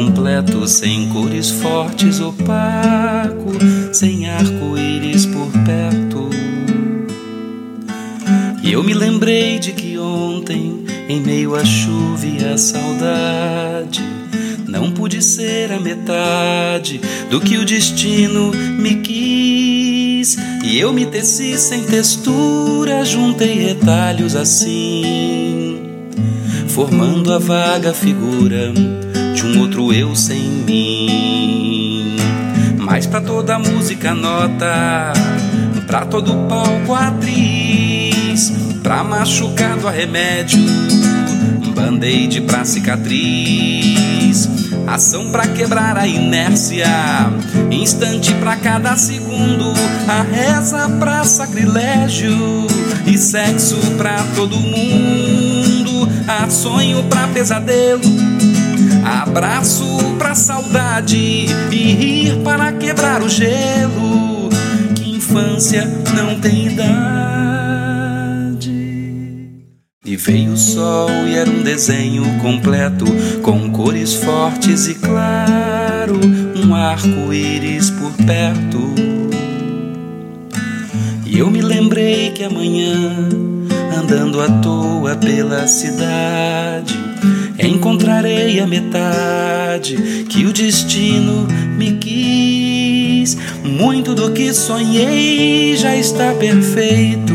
completo, sem cores fortes, opaco, sem arco-íris por perto. E eu me lembrei de que ontem, em meio à chuva e à saudade, não pude ser a metade do que o destino me quis. E eu me teci sem textura, juntei retalhos assim, formando a vaga figura de um outro eu sem mim. Mas pra toda música nota, pra todo palco atriz, pra machucado a remédio, band-aid pra cicatriz, ação pra quebrar a inércia, instante pra cada segundo, a reza pra sacrilégio e sexo pra todo mundo, a sonho pra pesadelo, abraço pra saudade e rir para quebrar o gelo. Que infância não tem idade. E veio o sol e era um desenho completo, com cores fortes e claro, um arco-íris por perto. E eu me lembrei que amanhã, andando à toa pela cidade, encontrarei a metade que o destino me quis. Muito do que sonhei já está perfeito,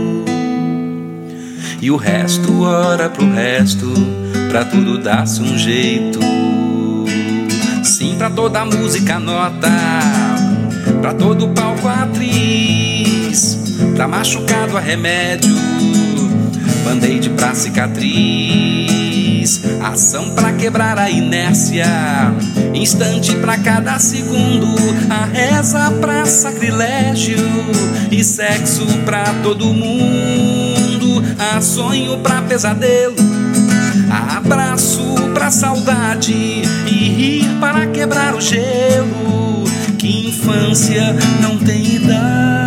e o resto, ora pro resto, pra tudo dar-se um jeito. Sim, pra toda música nota, pra todo palco atriz, pra machucado a remédio, band-aid pra cicatriz, ação pra quebrar a inércia, instante pra cada segundo, a reza pra sacrilégio e sexo pra todo mundo, a sonho pra pesadelo, a abraço pra saudade e rir para quebrar o gelo. Que infância não tem idade.